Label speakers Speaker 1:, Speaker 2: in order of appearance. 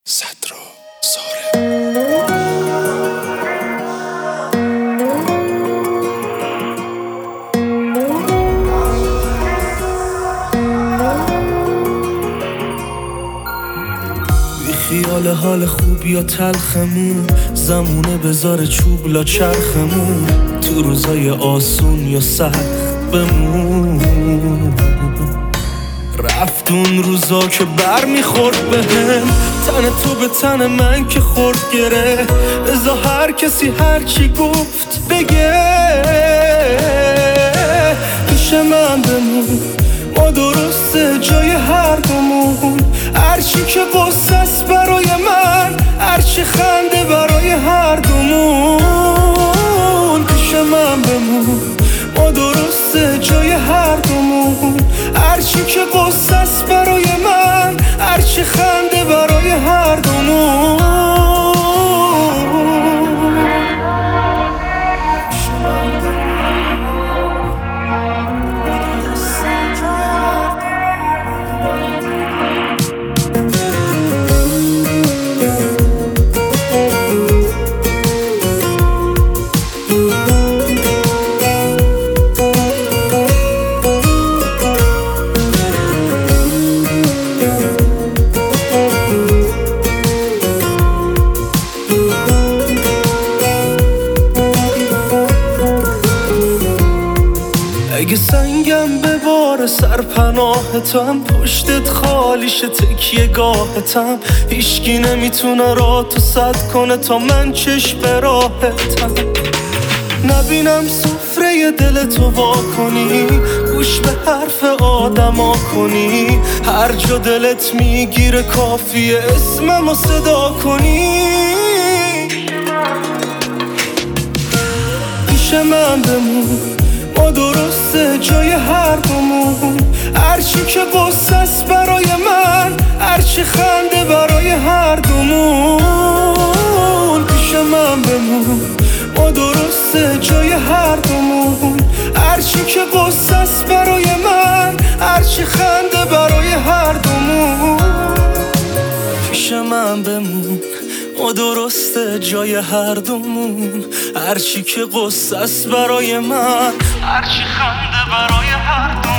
Speaker 1: صدر و سارم. بی خیال حال خوب یا تلخمون، زمونه بذار چوب لا چرخمون، تو روزای آسون یا سخت بمون. رفت اون روزا که بر میخورد بهم، تن تو به تن من که خورد گره. ازا هر کسی هرچی گفت بگه، پیش من بمون، ما درسته جای هر دومون. هرچی که قصص برای من، هرچی خنده برای هر دومون. پیش من بمون، ما درسته جای هر دومون. هرچی که قصص برای من، هرچی خنده برای هر دومون. اگه سنگم به بار سرپناهتم، پشتت خالیشه تکیه گاهتم. هیچکی نمیتونه راه تو سد کنه تا من چشم به راهتم. نبینم سفره دل تو وا کنی، گوش به حرف آدما کنی. هر جا دلت میگیره کافیه اسممو صدا کنی. پیش من بمون، ما درسته جای هر دومون. هرچی که قصص برای من، هرچی خنده برای هر دومون. پیش من بمون، ما درسته جای هر دومون. هرچی که قصص برای من، هرچی خنده برای هر دومون. پیش من بمون، ما درسته جای هر دومون. هرچی که قصص برای من، هرچی خنده برای هر دومون.